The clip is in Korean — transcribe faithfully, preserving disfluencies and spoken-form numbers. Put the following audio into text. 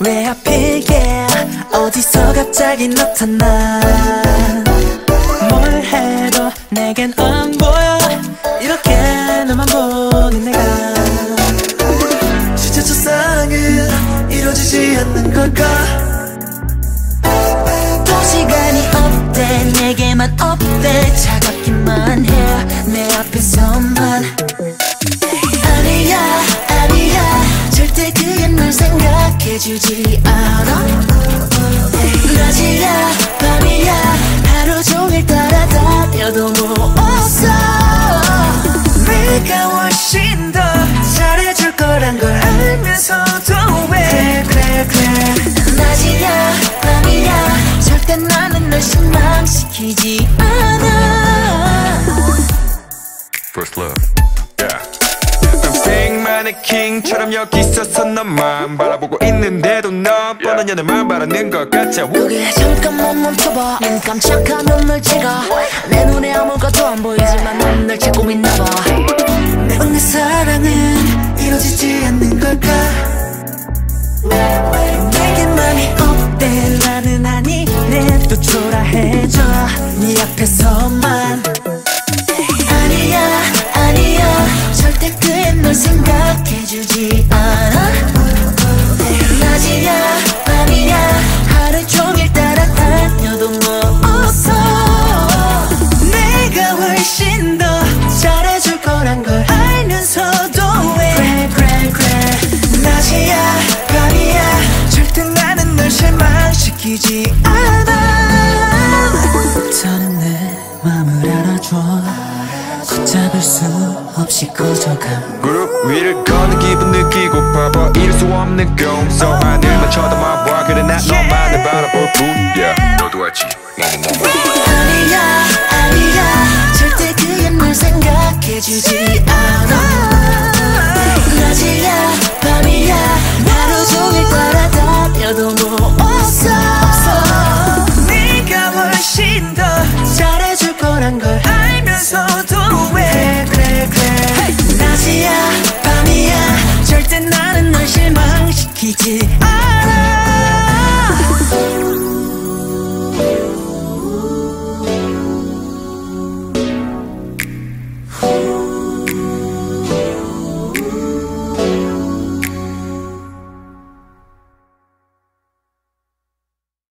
왜 하필 yeah 어디서 갑자기 나타나 뭘 해도 내겐 안 보여 이렇게 너만 보는 내가 진짜 저 사랑은 이루어지지 않는 걸까 또 시간이 없대 내게만 없대 차갑기만 해 내 앞에서만 아니야 아니야 절대 그게 널 생각해주지 않아 낮이야 밤이야 하루 종일 따라다녀도 뭐 없어 내가 훨씬 더 잘해줄 거란 걸 알면서도 왜 그래 그래 그래 낮이야 밤이야 절대 나는 널 실망시키지 않아 First love, yeah. 평생 마네킹처럼 여기 있어서 너만 바라보고 있는데도 넌 뻔한 연애만 바라는 것 같아 그게 잠깐만 멈춰봐 눈 깜짝한 눈물 찍어 내 눈에 아무것도 안 보이지만 넌 널 찾고 있나봐 내 사랑은 이루어지지 않는 걸까 내게 맘이 없대 나는 아니래 또 초라해져 네 앞에서만 아니야 아니야 절대 그애 널 생각해주지 않아 낮이야 밤이야 하루 종일 따라다녀도 뭐 없어 내가 훨씬 더 잘해줄 거란 걸 알면서도 왜 그래 그래 그래 낮이야 밤이야 절대 나는 널 실망시키지 않아 더는 내 맘을 알아줘 붙잡을 수 없이 꺼져감 무릎 위를 걷는 기분 느끼고 봐봐 이룰 수 없는 꿈속 하늘만 쳐다봐봐 그래 난 너만을 바라볼 뿐 yeah. 너도 알지 나는 너만 아니야 아니야 절대 그게 널 생각해주지